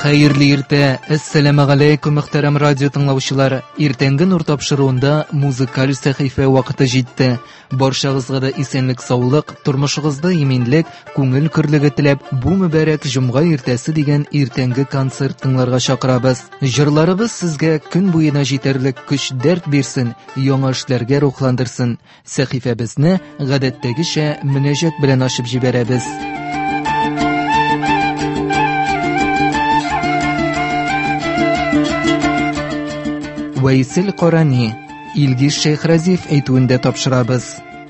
Хәерле иртә, ассаламу алейкум, мөхтәрәм радио тыңлаучылар. Иртәнге нур тапшыруында музыкаль сәхифә вакыты җитте. Барчагызга да исәнлек, саулык, тормышыгызда иминлек, күңел көрлеге теләп, бу мөбарәк җомга иртәсе дигән иртәнге концерт тыңларга чакырабыз. Җырларыбыз сезгә көн буена җитәрлек көч, дәрт бирсен, яңа эшләргә рухландырсын. Сәхифәбезне гадәттәгечә мөнәҗәт белән ачып җибәрәбез. Вәйсел Корани, Илгиз Шейхразиев әйтүендә тапшырабыз.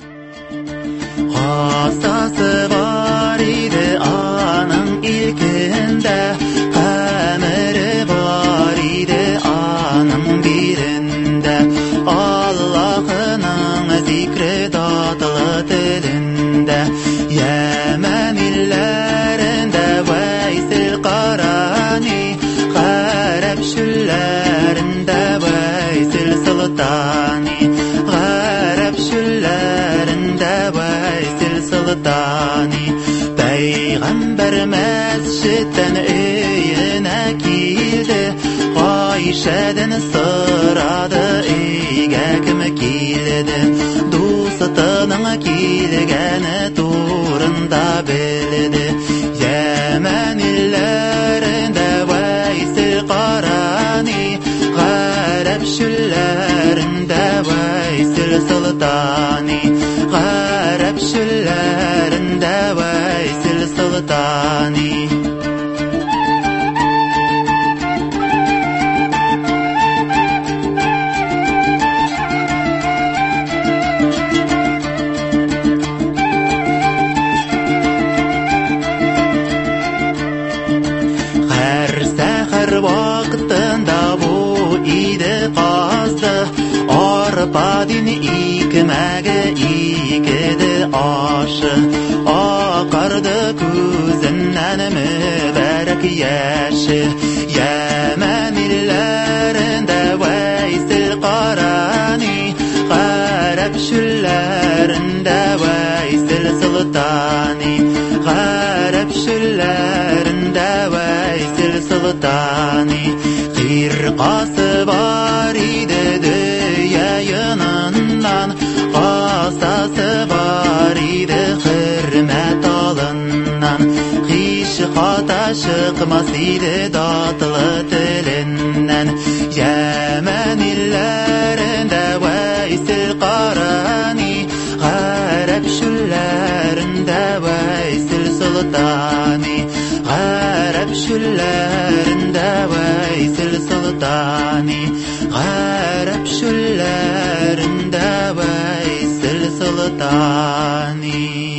Асасы бар иде аның илкендә, әмере бар иде аның бирендә. Аллаһының зикре татлы телендә, Йәмән илләрендә Вәйсел Корани, гарәп чүлләрендә Вәйсел Солтани, гарәп чүлләрендә Вәйсел Солтани. Пәйгамбәр мәсҗидтән өенә килде, Гайшәдән сорады, өйгә кем килде. Дустының килгәне турында белде. Йәмән илләрендә Вәйсел Корани, гарәп чүлләрендә Вәйсел Солтани, гарәп чүлләрендә Вәйсел Солтани. Вакытында бу иде казды, арпа дин икмәге икеде ашы. Акарды күзеннән мөбарәк яше. Йәмән илләрендә Вәйсел Корани, гарәп чүлләрендә Вәйсел Солтани, гарәп чүлләрендә Вәйсел Солтани. Кыркасы бар иде дөя яныннан, асасы бар иде хөрмәт алыннан. Хиш хата чыкмас иде татлы теленнән. Йәмән илләрендә Вәйсел Корани, гарәп чүлләрендә Вәйсел Солтани, гарәп чүлләрендә Вәйсел Солтани, гарәп чүлләрендә Вәйсел Солтани.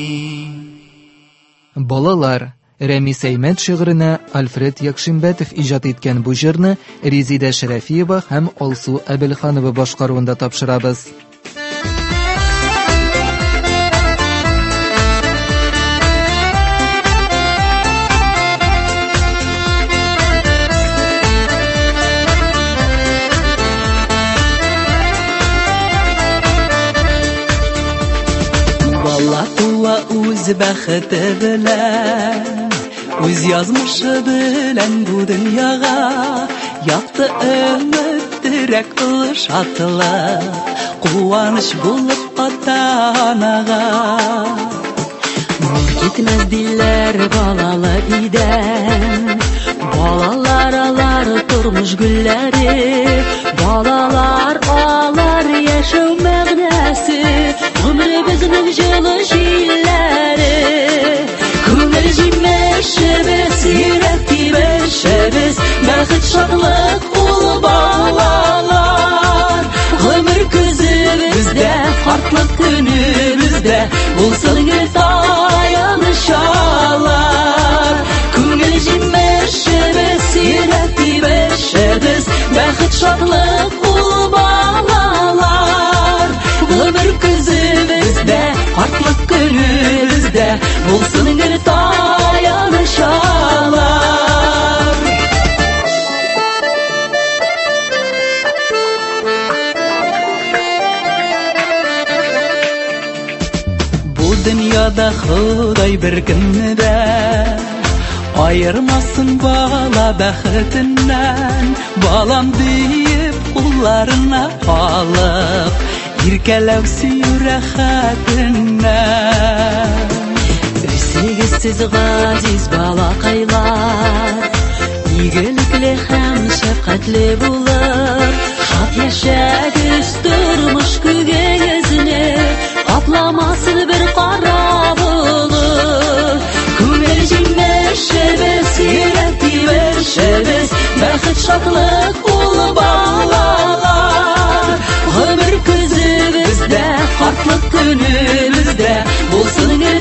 Балалар, Рәмис Әймәт шигыренә Альфред Якшинбәтов иҗат иткән бу җырны Резидә Шәрәфиева һәм Алсу Әбелханова башкаруында тапшырабыз. Үз бәхете белән, үз язмышы белән бу дөньяга якты өмет терәк улы шатлык, куаныч булып ата-анага. Китмәс диләр балалы идән, балалар алар тормыш гөлләре, балалар алар яшәү мәгънәсе, гомеребезнең җылы җилләре. Күңел җимешебез, йөрәк тибешебез, бәхет шатлык ул балалар. Гомер көзебездә, картлык көнебездә, булсын гел таянышалар. Күңел җимешебез, йөрәк тибешебез, бәхет шатлык ул балалар. Гомер көзебездә, картлык көнебездә, булсын гел таянышалар. Бу дөньяда Ходай бер көнне дә Ayırmasın bala bәхетеннән, балам диеп кулларына алып, иркәләү сөю рәхәтеннән. Сез газиз балакайлар, игелекле һәм шәфкатьле булып, шат яшәгез тормыш күгегезне, капламасын бер кара булып. Күңел җимешебез, йөрәк тибешебез, бәхет шатлык ул балалар. Гомер көзебездә, картлык көнебездә, булсын гел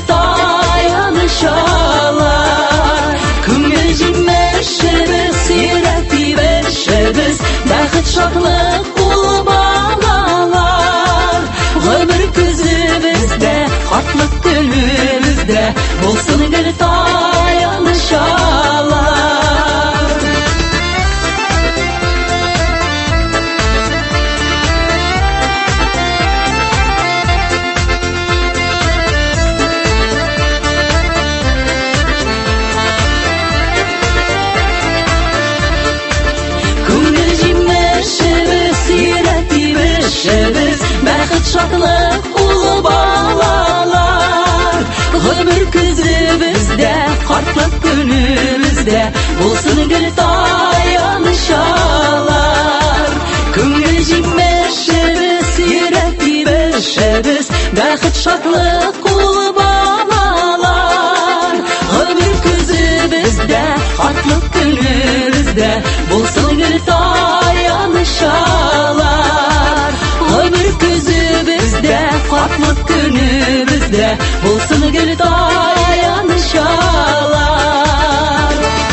таянышалар. Күңел җимешебез, йөрәк тибешебез, бәхет шатлык ул балалар. Гомер көзебездә, картлык көнебездә, булсын гел таянышалар. Күңел җимешебез, йөрәк тибешебез, бәхет шатлык ул балалар. Гомер көзебездә, картлык көнебездә, булсын гел таянышалар. Күңел җимешебез, йөрәк тибешебез, бәхет шатлык ул балалар. Гомер көзебездә, картлык көнебездә, булсын гел таянышалар. Гомер көзебездә, картлык көнебездә, булсын гел таянышалар.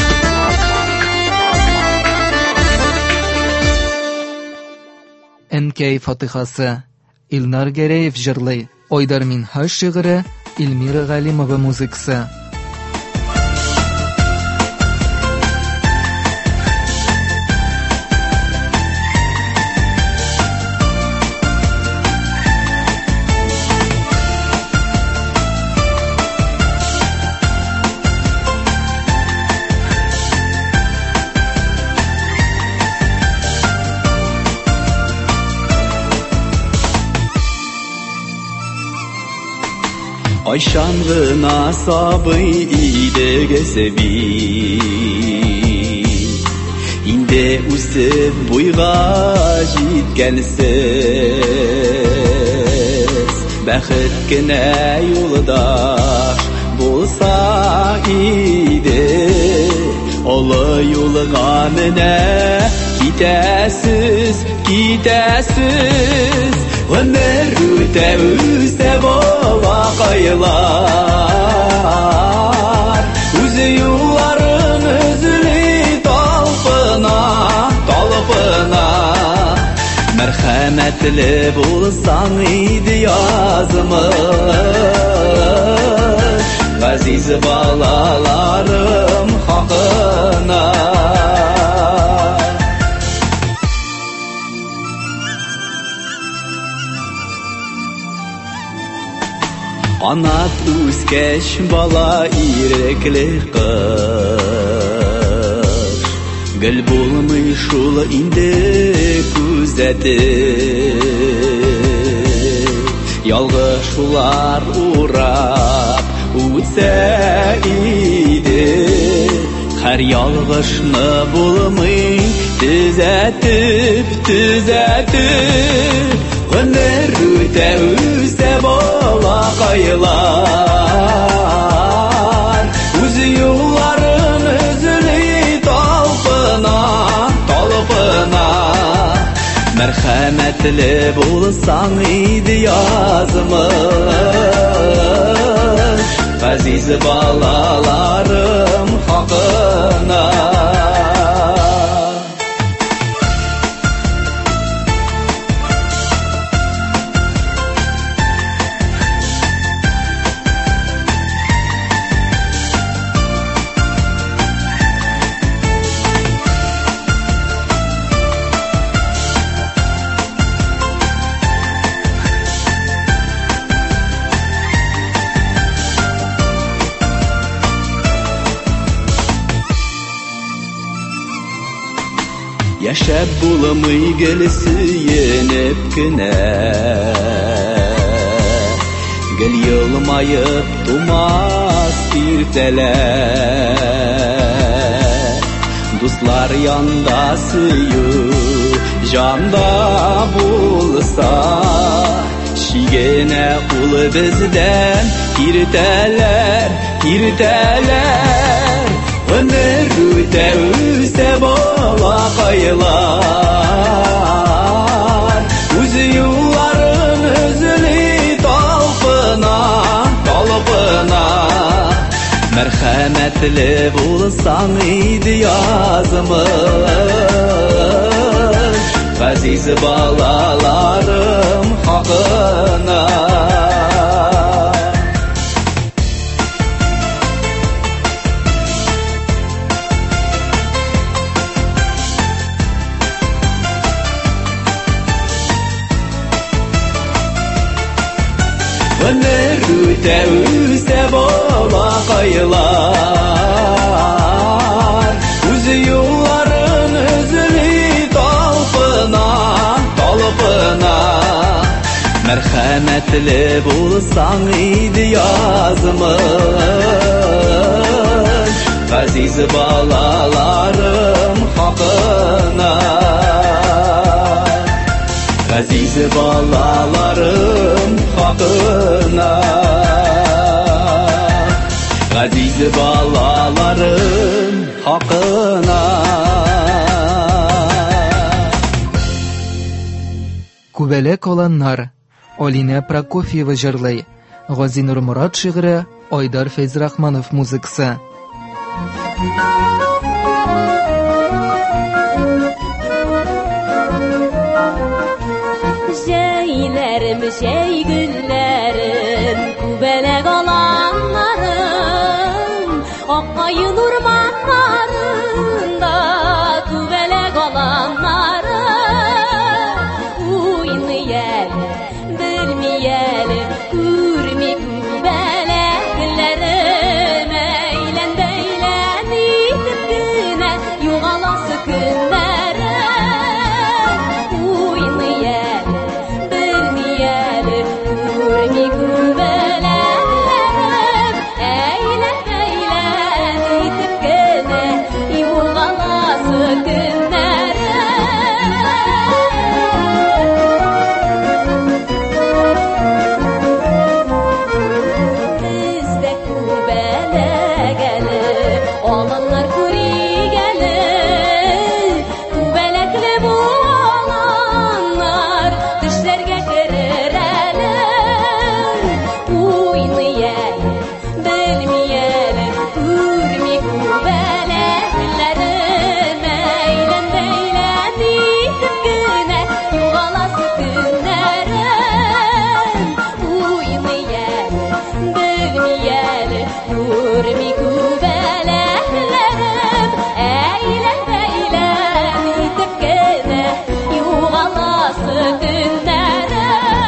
Әнкәй фатихасы. Илнар Гәрәев җырлый. Айдар Минһаж шигыре, Илмира Галимова музыкасы. Айшан гына сабый идегесе бит, инде үсеп буйга җиткәнсез, бәхет кенә юлдаш булса иде, олы юлга менә китәсез, китәсез. Гомер үтә балакайлар, үзе юлларын өзли талпына, талпына. Мәрхәмәтле булсаң иде язмыш, газиз балаларым хакына. Анат үскәч бала ирекле кыш, гел булмый шул инде күзәтеп. Ялгыш шулар урап үтсә иде, һәр ялгышны булмый төзәтеп, төзәтеп. Гомер үтә балакайлар, үзе юлларын өзли талпына, талпына. Мәрхәмәтле булсаң иде язмыш, газиз балаларым хакына. Яшәп булмый гел сөенеп кенә Гел елмаеп тумас иртәләр Дуслар янда сөю Жанда булса Шигенә ул бездән Иртәләр Ömür üte balakaylar Üz yılların özünü talpına Merhametli bulsan idi yazımız Aziz balalarım hakkına Ömür üte balakaylar Üz yılların özünü talpına Merhametli bulsan idi yazımız Aziz balalarım hakkına Aziz balalarım hakkına Aziz balalarım hakkına Күбәләк оlanlar Олина Прокофьева җырлый. Газинур Мурат шигыре, Айдар Фәйзрахманов музыкасы. Җәйләрем, җәй гөлләрем, күбәләк аланнарым, аккаен урманнарында күбәләк аланнарым, уйный әле, белми әле, күрми күбәләкләрем, әйлән итеп кенә югаласы көннәрем, уйный әле, белми әле, күрми күбәләкләрем, әйлән итеп кенә югаласы Бездә күбәләк әле, аланнар күригәле, күбәләкле бу аланнар төшләргә керер әле, уйный әле, белми әле, күрми күбәләкләрем, әйлән итеп кенә югаласы көннәрем, уйный әле, белми әле, күрми күбәләкләрем, әйлән итеп кенә югаласы көннәрем.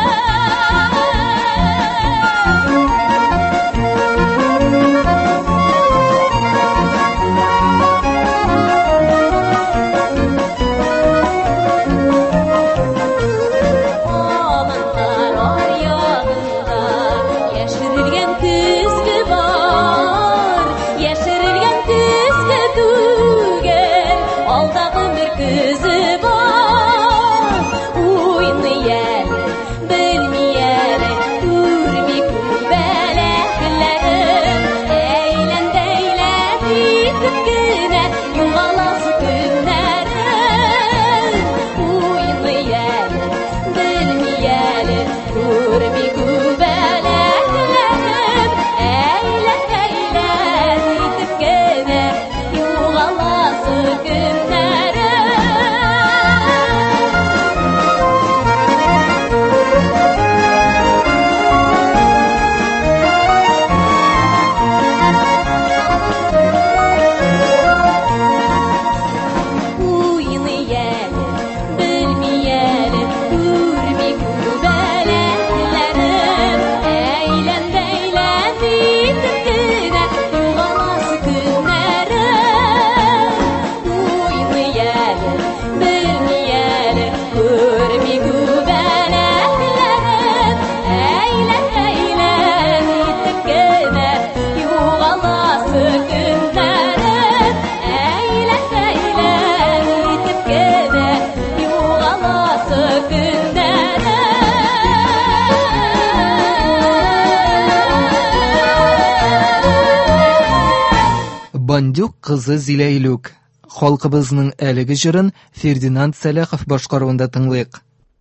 Бандюк кызы Зиләйлүк. Халкыбызның әлеге җырын Фердинанд Сәләхов башкаруында тыңлыйк.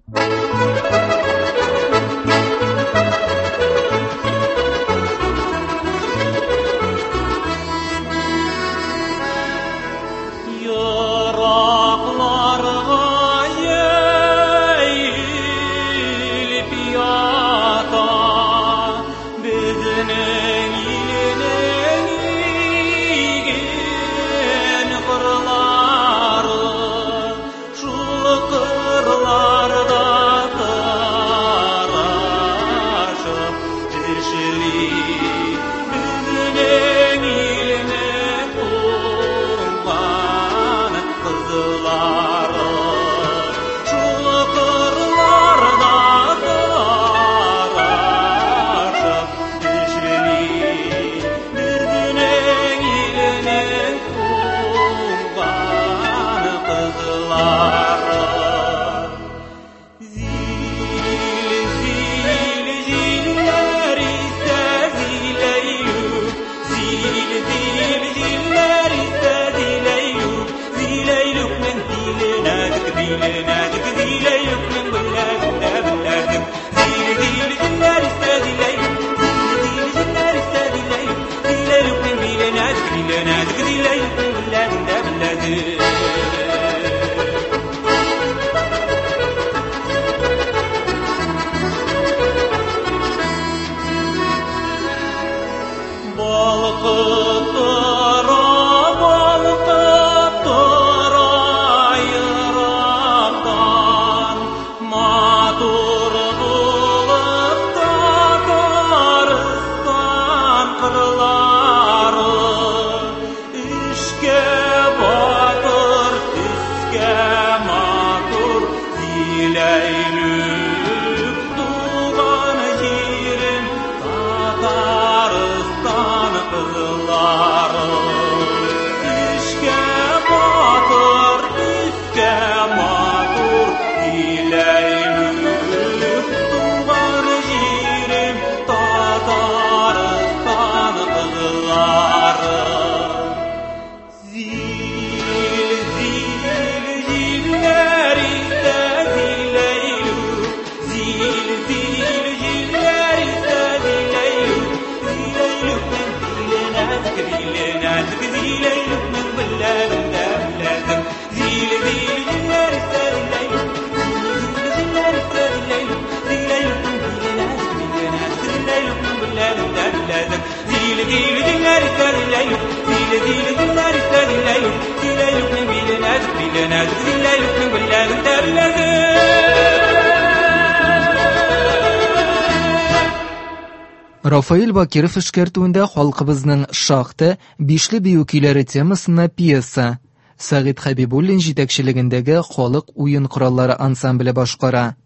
Рафаэль Бакиров эшкәртүендә халкыбызның шахты бишле бию көйләре темасына пьеса. Сәгыйть Хәбибуллин җитәкчелегендәге халык уен кораллары ансамбле башкара.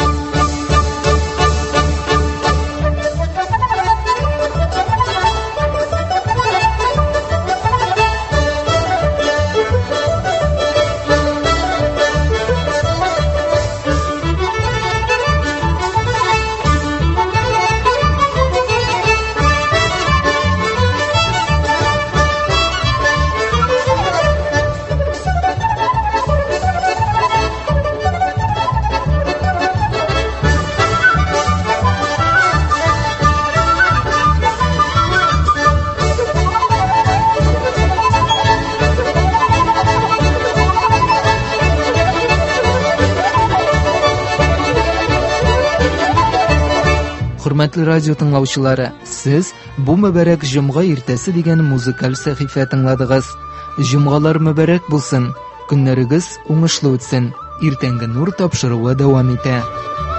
Хөрмәтле радио тыңлаучылары, сез бу мөбарәк җомга иртәсе дигән музыкаль сәхифә тыңладыгыз. Җомгалар мөбарәк булсын, көннәрегез уңышлы үтсен. Иртәнге нур тапшыруы дәвам итә.